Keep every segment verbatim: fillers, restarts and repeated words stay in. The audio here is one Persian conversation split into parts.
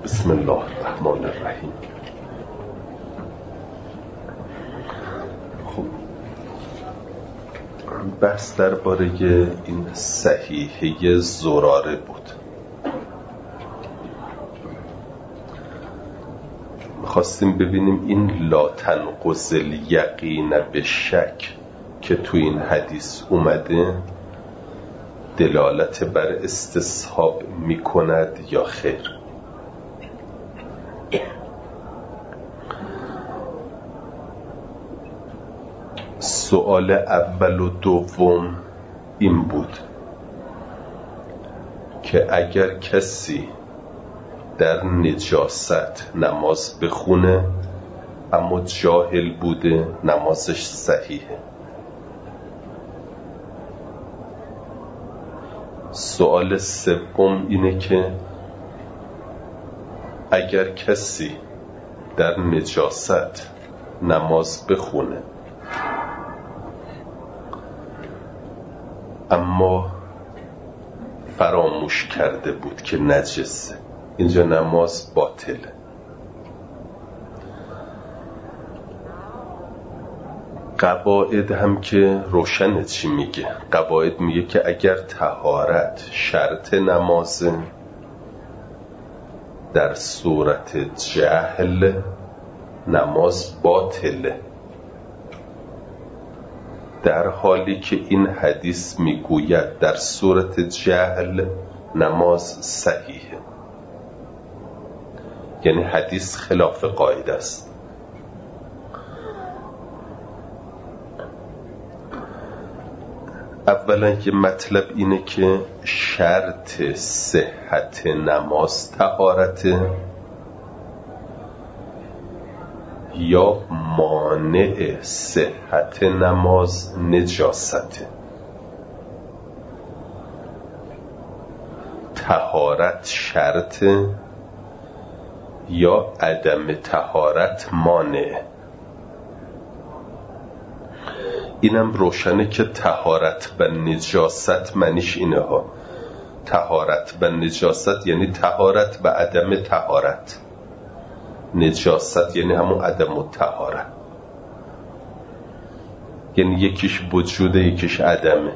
بسم الله الرحمن الرحیم. خب بحث درباره این صحیحه زراره بود. خواستیم ببینیم این لا تنقض الیقین به شک که تو این حدیث اومده دلالت بر استصحاب می کند یا خیر. سوال اول و دوم این بود که اگر کسی در نجاست نماز بخونه اما جاهل بوده نمازش صحیحه. سوال سوم اینه که اگر کسی در نجاست نماز بخونه اما فراموش کرده بود که نجسه، اینجا نماز باطله. قواعد هم که روشنه چی میگه. قواعد میگه که اگر طهارت شرط نمازه در صورت جهل نماز باطله، در حالی که این حدیث میگوید در صورت جهل نماز صحیحه. یعنی حدیث خلاف قاعده است. اولا که مطلب اینه که شرط صحت نماز طهارته یا مانع صحت نماز نجاسته. طهارت شرطه یا عدم طهارت مانع. اینم روشنه که طهارت و نجاست معنیش اینه ها. طهارت و نجاست یعنی طهارت و عدم طهارت. نجاست یعنی همون عدم الطهارت، یعنی یکیش وجوده یکیش عدمه.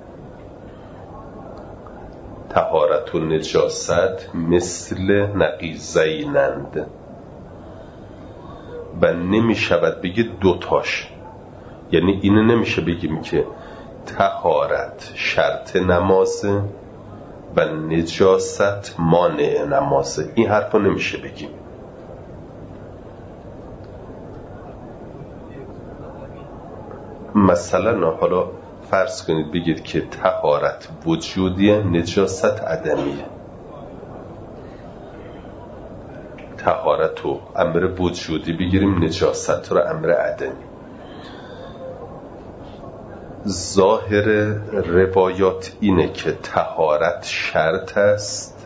طهارت و نجاست مثل نقیضینند و نمی شود بگید دوتاش. یعنی اینو نمیشه بگیم که طهارت شرط نمازه و نجاست مانع نمازه. این حرفو نمیشه بگیم. مثلا حالا فرض کنید بگید که طهارت وجودیه نجاست عدمیه. طهارت رو امر وجودی بگیریم، نجاست رو امر عدمی. ظاهر روایات اینه که طهارت شرط است،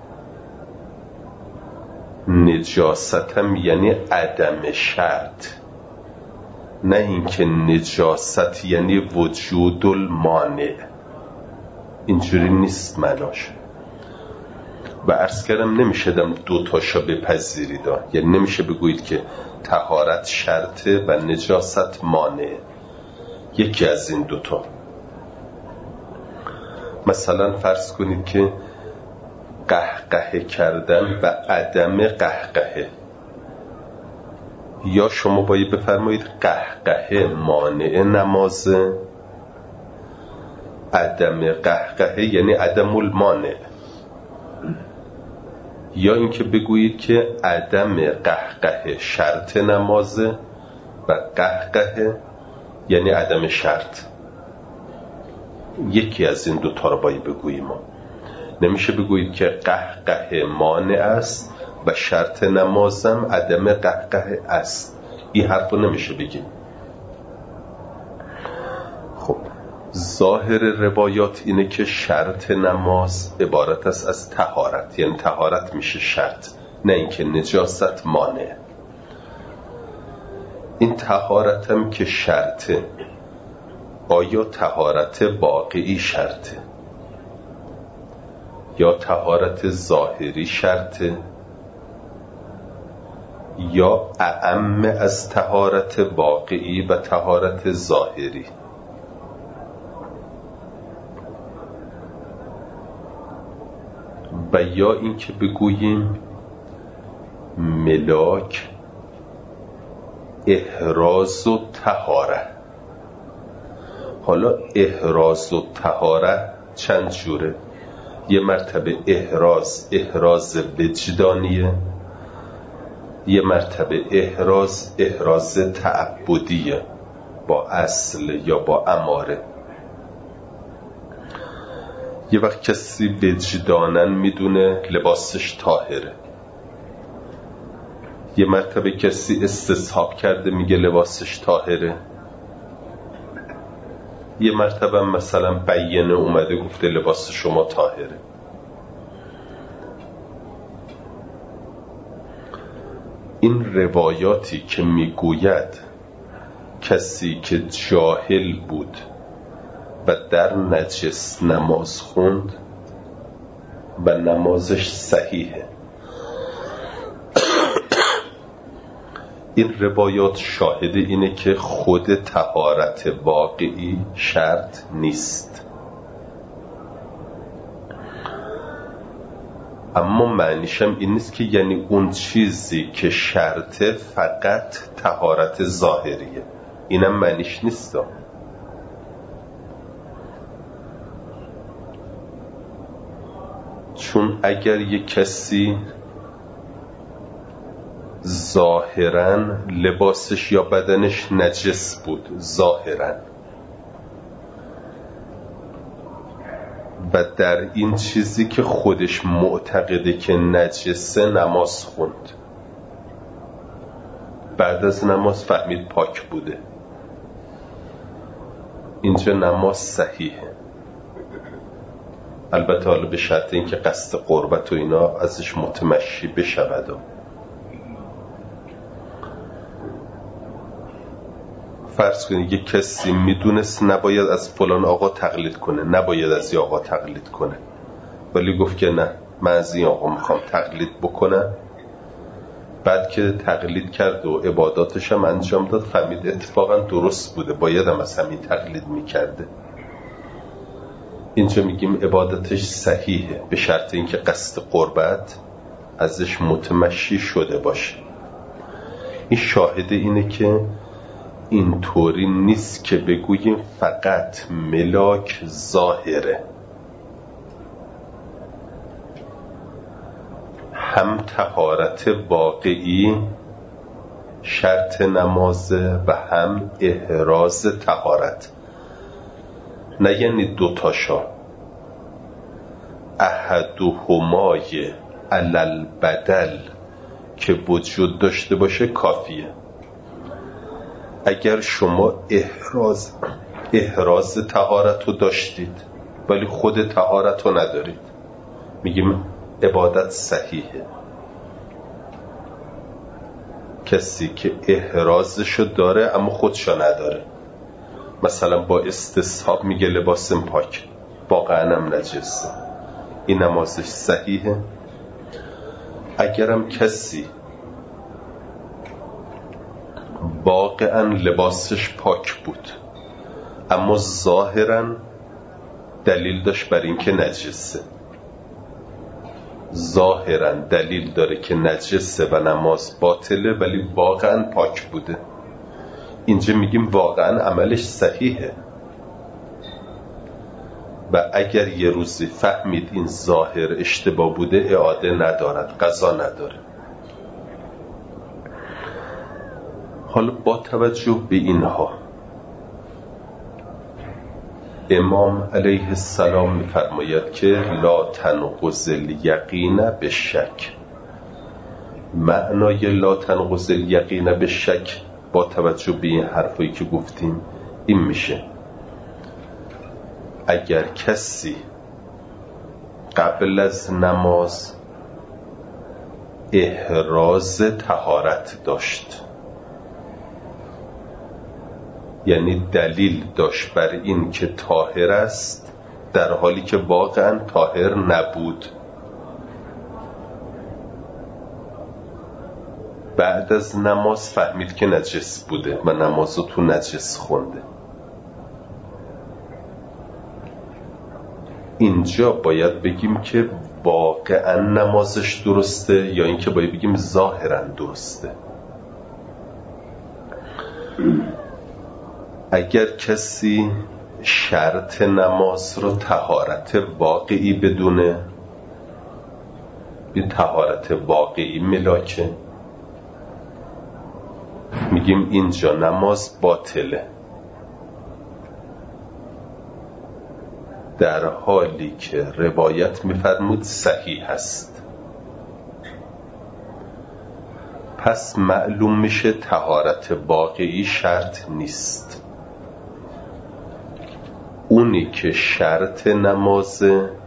نجاست هم یعنی عدم شرط، نه اینکه نجاست یعنی وجود المانع. اینجوری نیست معناش. و عرض کردم نمیشه دم دوتاشا بپذیرید، یعنی نمیشه بگویید که طهارت شرطه و نجاست مانع، یکی از این دوتا. مثلا فرض کنید که قهقه کردن و عدم قهقه، یا شما باید بفرمایید قهقه مانع نمازه، عدم قهقه یعنی عدم المانع، یا اینکه بگویید که عدم قهقه شرط نمازه و قهقه یعنی عدم شرط. یکی از این دوتا رو باید بگوییم. نمیشه بگویید که قهقه مانع است و شرط نمازم عدم قهقه است. این حرف رو نمیشه بگیم. خب ظاهر روایات اینه که شرط نماز عبارت است از طهارت، یعنی طهارت میشه شرط، نه اینکه نجاست مانع. این طهارت هم که شرطه، آیا طهارت واقعی شرطه یا طهارت ظاهری شرطه یا اعم از طهارت واقعی و طهارت ظاهری؟ و یا اینکه بگوییم ملاک احراز و طهاره. حالا احراز و طهاره چند جوره؟ یه مرتبه احراز احراز وجدانیه، یه مرتبه احراز احراز تعبدیه با اصل یا با اماره. یه وقت کسی وجدانن میدونه لباسش طاهره، یه مرتبه کسی استصحاب کرده میگه لباسش طاهره، یه مرتبه مثلا بیانه اومده گفته لباس شما طاهره. این روایاتی که میگوید کسی که جاهل بود و در نجس نماز خوند و نمازش صحیحه، این روایات شاهد اینه که خود طهارت واقعی شرط نیست، اما معنیشم این نیست که یعنی اون چیزی که شرطه فقط طهارت ظاهریه، اینم معنیش نیست. چون اگر یک کسی ظاهراً لباسش یا بدنش نجس بود ظاهراً و در این چیزی که خودش معتقده که نجسه نماز خوند، بعد از نماز فهمید پاک بوده، اینجا نماز صحیحه. البته حالا به شرط اینکه قصد قربت و اینا ازش متمشی بشود. فرض کنید یک کسی میدونست نباید از فلان آقا تقلید کنه، نباید از این آقا تقلید کنه، ولی گفت که نه من از این آقا میخوام تقلید بکنم. بعد که تقلید کرد و عباداتش هم انجام داد فهمید اتفاقا درست بوده، باید هم از همین تقلید میکرده. اینجا میگیم عبادتش صحیحه به شرط اینکه قصد قربت ازش متمشی شده باشه. این شاهد اینه که اینطوری نیست که بگوییم فقط ملاک ظاهره، هم طهارت واقعی شرط نمازه و هم احراز طهارت. نه یعنی دوتاشا، احدهمای علل بدل که وجود داشته باشه کافیه. اگر شما احراز احراز طهارت رو داشتید ولی خود طهارت رو ندارید، میگیم عبادت صحیحه. کسی که احرازشو داره اما خودشو نداره، مثلا با استصحاب میگه لباسم پاک واقعا هم نجسه، این نمازش صحیحه. اگرم کسی واقعا لباسش پاک بود اما ظاهرا دلیل داشت بر این که نجسه، ظاهرا دلیل داره که نجسه و نماز باطله ولی واقعا پاک بوده، اینجا میگیم واقعا عملش صحیحه. و اگر یه روزی فهمید این ظاهر اشتباه بوده اعاده ندارد، قضا نداره. حالا با توجه به اینها امام علیه السلام میفرماید که لا تنقض الیقین بالشک. معنای لا تنقض الیقین بالشک با توجه به این حرفایی که گفتیم این میشه اگر کسی قبل از نماز احراز طهارت داشت، یعنی دلیل داشت بر این که طاهر است در حالی که واقعا طاهر نبود، بعد از نماز فهمید که نجس بوده و نمازو تو نجس خونده. اینجا باید بگیم که واقعا نمازش درسته یا اینکه باید بگیم ظاهرا درسته؟ اگر کسی شرط نماز رو طهارت واقعی بدونه، به طهارت واقعی ملاکه، میگیم اینجا نماز باطله، در حالی که روایت میفرمود صحیح هست. پس معلوم میشه طهارت واقعی شرط نیست. اونی که شرط نماز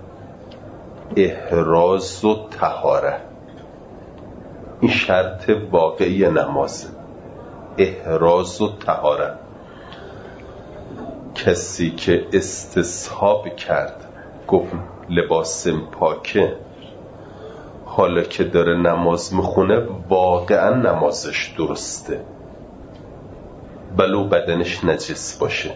احراز و طهاره، این شرط واقعی نمازه، احراز و طهاره. کسی که استصحاب کرد گفت لباسم پاکه، حالا که داره نماز میخونه واقعا نمازش درسته ولو بدنش نجس باشه،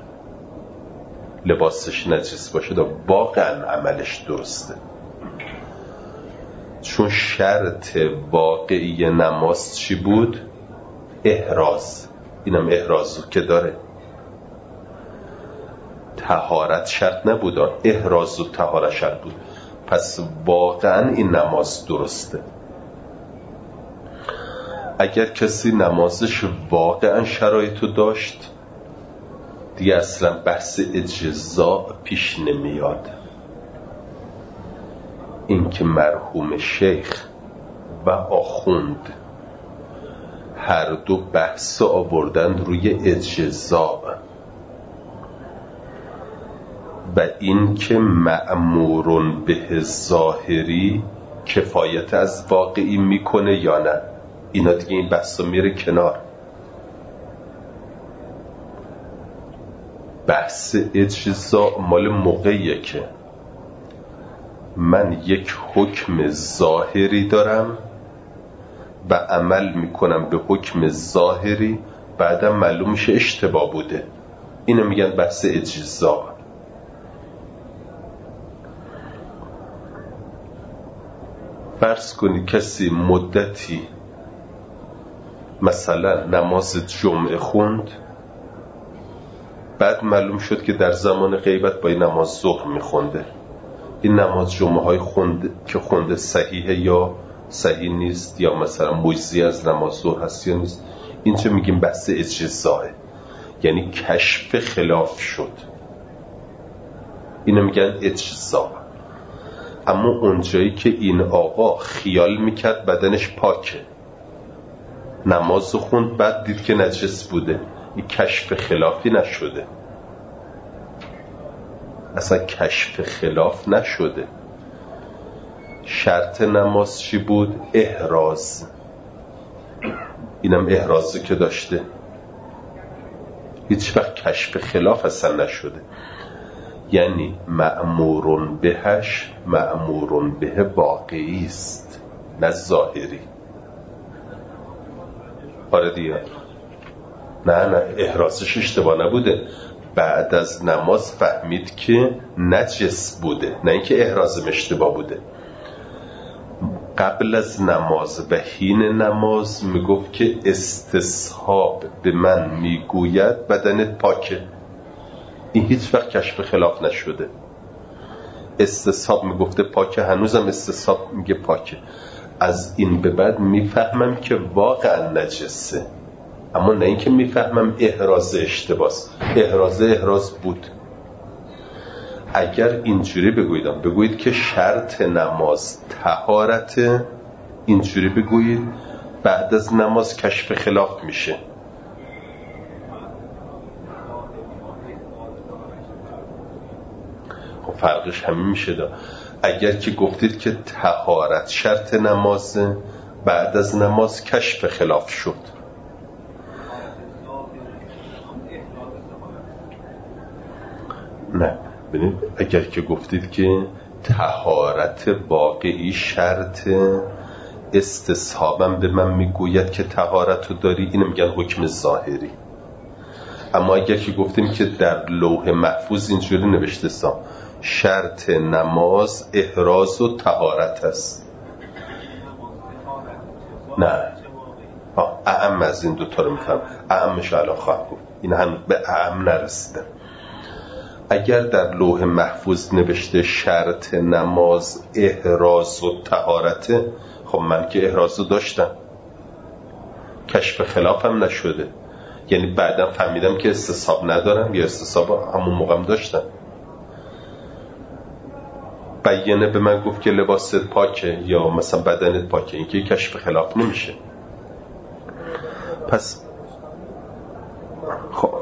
لباسش نجس باشه، دا واقعا عملش درسته. چون شرط واقعی نماز چی بود؟ احراز. اینم احرازو که داره، طهارت شرط نبود، احراز و طهارت شرط بود. پس واقعا این نماز درسته. اگر کسی نمازش واقعا شرایطو داشت، دیگه اصلا بحث اجزا پیش نمیاد. این که مرحوم شیخ و آخوند هر دو بحث آوردن روی اجزا و این که مأمورون به ظاهری کفایت از واقعی میکنه یا نه، اینا دیگه این بحثا میره کنار. بحث اجزا مال موقعیه که من یک حکم ظاهری دارم و عمل میکنم به حکم ظاهری، بعدم معلوم میشه اشتباه بوده. اینو میگن بحث اجزا. فرض کنی کسی مدتی مثلا نماز جمعه خوند، بعد معلوم شد که در زمان غیبت با این نماز ظهر میخونده. این نماز جمعه های خوند که خونده صحیحه یا صحیح نیست، یا مثلا مجزی از نماز ظهر هست یا نیست. اینجا میگیم بحث اجزاه، یعنی کشف خلاف شد، اینو میگن اجزا. اما اونجایی که این آقا خیال میکرد بدنش پاکه، نماز خوند، بعد دید که نجس بوده، این کشف خلافی نشده، اصلا کشف خلاف نشده. شرط نماز چی بود؟ احراز. اینم احرازی که داشته، هیچ وقت کشف خلاف اصلا نشده. یعنی مأمورون بهش مأمورون به واقعی است، نه ظاهری. آره دیگه، نه نه احرازش اشتباه نبوده، بعد از نماز فهمید که نجس بوده، نه اینکه احرازم اشتباه بوده. قبل از نماز و حین نماز میگفت که استصحاب به من میگوید بدنت پاکه، این هیچ وقت کشف خلاف نشده. استصحاب میگفته پاکه، هنوزم استصحاب میگه پاکه. از این به بعد میفهمم که واقعا نجسه، اما نه اینکه میفهمم احراز اشتباس. احراز احراز بود. اگر اینجوری بگویدم بگویید که شرط نماز طهارت، اینجوری بگویید بعد از نماز کشف خلاف میشه. خب فرقش همین میشه دا. اگر که گفتید که طهارت شرط نمازه، بعد از نماز کشف خلاف شد. نه ببینید، اگر که گفتید که طهارت واقعی شرط استصحابم به من میگوید که طهارت رو داری، اینو میگن حکم ظاهری. اما اگر که گفتیم که در لوح محفوظ اینجوری نوشته سا شرط نماز احراز و طهارت است، نه اعم از این دوتا رو میکنم، اعمش الان خواهم گفت، این هم به اعم نرسیدم. اگر در لوح محفوظ نوشته شرط نماز احراز و طهارته، خب من که احراز رو داشتم، کشف خلافم نشده، یعنی بعدم فهمیدم که استصحاب ندارم یا استصحاب همون موقعم داشتم. بیانه به من گفت که لباست پاکه یا مثلا بدنت پاکه، این که کشف خلاف نمیشه. پس خب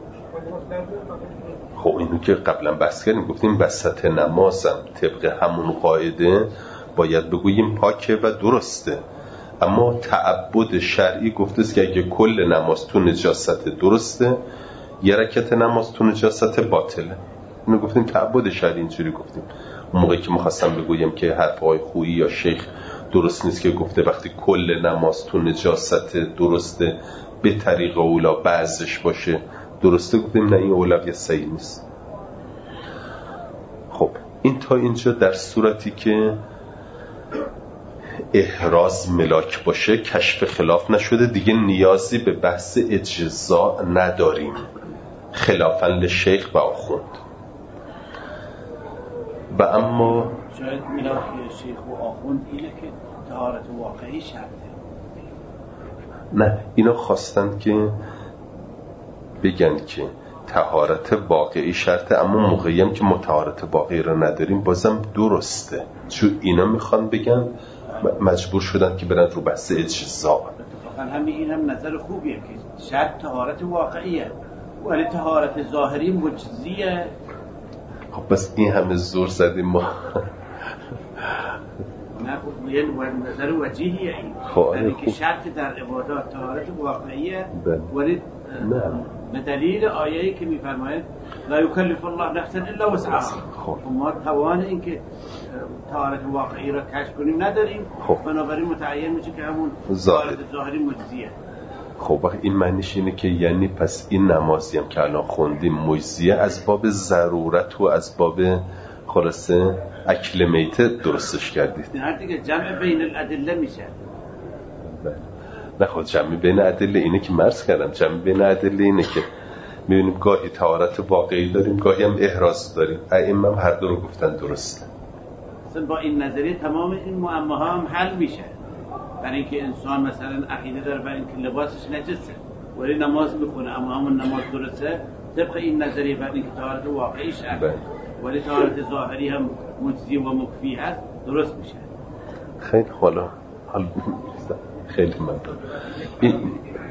خب اینو که قبلا بحث کردیم، گفتیم وسط نمازم طبق همون قاعده باید بگوییم پاکه و درسته. اما تعبد شرعی گفته است که اگه کل نماز تو نجاست درسته، یه رکعت نماز تو نجاست باطله. اینو گفتیم تعبد شرعی اینجوری گفتیم. اون موقعی که می‌خواستم بگویم که حرفای خویی یا شیخ درست نیست که گفته وقتی کل نماز تو نجاست درسته به طریق اولا بعضش باشه درسته، گفتیم نه این اولویت صحیح نیست. خب این تا اینجا در صورتی که احراز ملاک باشه، کشف خلاف نشده، دیگه نیازی به بحث اجزا نداریم خلافاً لشیخ و آخوند. و اما شاید ملاک شیخ و آخوند اینه که طهارت واقعی شرطه. نه، اینا خواستن که بگن که طهارت واقعی شرطه، اما موقعی هم که ما طهارت واقعی رو نداریم بازم درسته، چون اینا میخوان بگن مجبور شدن که برن رو بحث اجزا. اتفاقا همین این هم نظر خوبیه که شرط طهارت واقعیه ولی طهارت ظاهری مجزیه. خب بس این همه زور زدیم ما. نه خب یه نظر وجیهیه این، خب یعنی که شرط در عبادات طهارت واقعیه ولی به دلیل آیه‌ای که می‌فرماید لا یکلف الله نفسا الا وسعها. خب ما توان این که طهارت واقعی را کشف کنیم نداریم، خب بنابراین متعین میشه که همون طهارت ظاهری مجزیه. خب وقت این معنیش اینه که یعنی پس این نمازی هم که الان خوندیم مجزیه از باب ضرورت و از باب خلاصه اکل میته درستش کردید. نه دیگه جمع بین الادله میشه. نه خود جمع بین ادله اینه که مرز کردم، جمع بین ادله اینه که میبینیم گاهی طهارت واقعی داریم گاهی هم احراز داریم. ائمه هم هر دو رو گفتن درسته. اصلا با این نظریه تمام این معماها هم حل میشه. برای اینکه انسان مثلا عقیده داره برای اینکه لباسش نجسه ولی نماز میخونه اما همون نماز درسته، طبق این نظریه برای اینکه طهارت واقعی شرط ولی طهارت ظاهری هم مجزی و مکفی هست درست میشه. خیلی حالا حال خیلی ممنون. این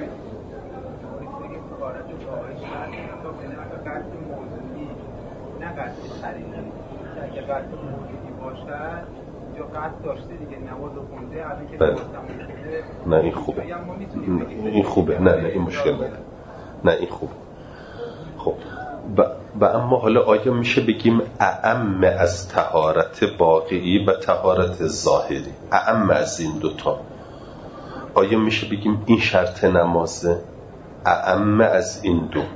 نه قصد خریدن، اگه قصد موجودی باشه یا قصد داشته دیگه نماز رو خونده الان که نماز تموم نه این خوبه، این خوبه، نه نه این مشکل نداره، نه این خوبه. خب و, و اما حالا آیا میشه بگیم اعم از طهارت واقعی و طهارت ظاهری، اعم از این دوتا آیا میشه بگیم این شرط نمازه اعم از این دو؟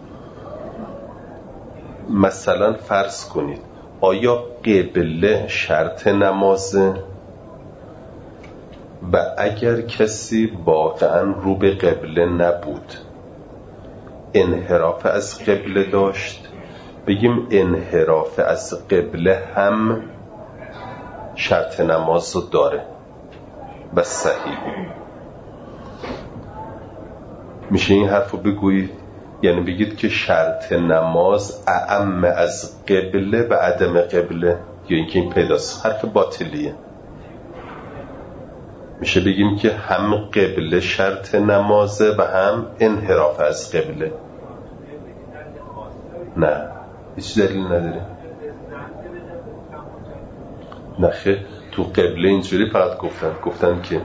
مثلا فرض کنید آیا قبله شرط نمازه و اگر کسی واقعا رو به قبله نبود انحراف از قبله داشت، بگیم انحراف از قبله هم شرط نماز رو داره و صحیح میشه این حرف رو بگویید؟ یعنی بگید که شرط نماز اعم از قبله و عدم قبله، یا اینکه این پیداست حرف باطلیه. میشه بگیم که هم قبله شرط نمازه و هم انحراف از قبله. نه هیچ دلیل نداره. نخیر تو قبله اینجوری فقط گفتن گفتن که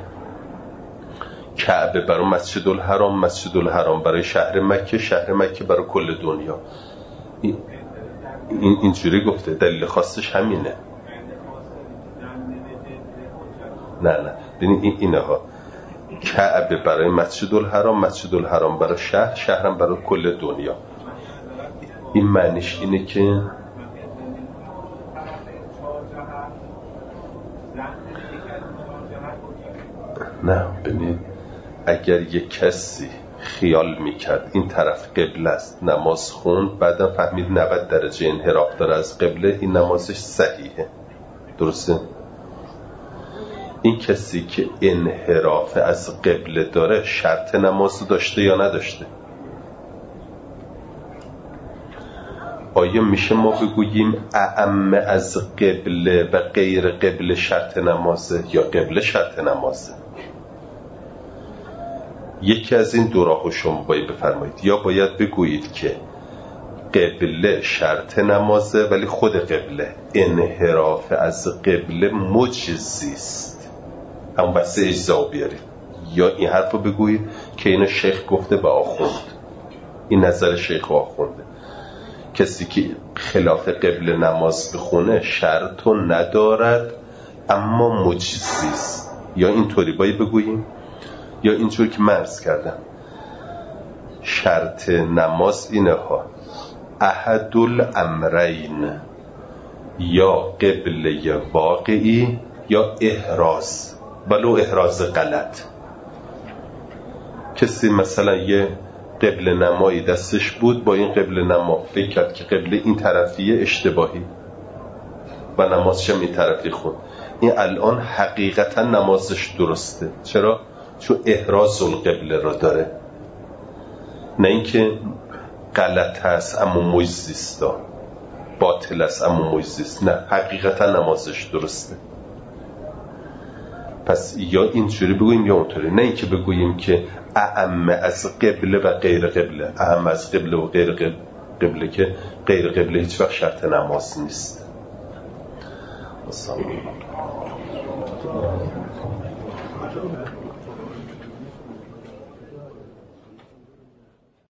کعبه برای مسجد الحرام، مسجد الحرام برای شهر مکه، شهر مکه برای کل دنیا. این اینجوری گفته، دلیل خاصش همینه. نه نه ببین این اینه ها، کعبه برای مسجد الحرام، مسجد الحرام برای شهر، شهرم برای کل دنیا. این معنیش اینه که نه ببینید اگر یک کسی خیال میکرد این طرف قبله است نماز خوند، بعدم فهمید نود درجه انحراف داره از قبله، این نمازش صحیحه. درسته؟ این کسی که انحراف از قبله داره شرط نماز داشته یا نداشته؟ آیا میشه ما بگوییم اعم از قبله و غیر قبله شرط نمازه یا قبله شرط نمازه؟ یکی از این دو راهو شما باید بفرمایید. یا باید بگویید که قبله شرط نمازه ولی خود قبله انحراف از قبله مجزی است، هم واسه اجزا بیارید. یا این حرفو بگویید که اینو شیخ گفته به آخوند، این نظر شیخ و آخونده، کسی که خلاف قبله نماز بخونه شرطو ندارد اما مجزی است. یا اینطوری باید بگوییم، یا اینجور که مرز کردم شرط نماز اینه ها: احد الامرین، یا قبله واقعی یا احراز، ولو احراز غلط. کسی مثلا یه قبله نمایی دستش بود، با این قبله نما فکر کرد که قبله این طرفیه اشتباهی و نمازشم این طرفی خود، این الان حقیقتا نمازش درسته. چرا؟ چون احراز القبله را داره، نه اینکه غلط هست اما مجزی است، باطل است اما مجزی است، نه حقیقتا نمازش درسته. پس یا اینجوری بگوییم یا اونطوری، نه اینکه بگوییم که اعم از قبله و غیر قبله. اعم از قبله و غیر قبله که غیر قبله هیچ وقت شرط نماز نیست. السلام علیکم.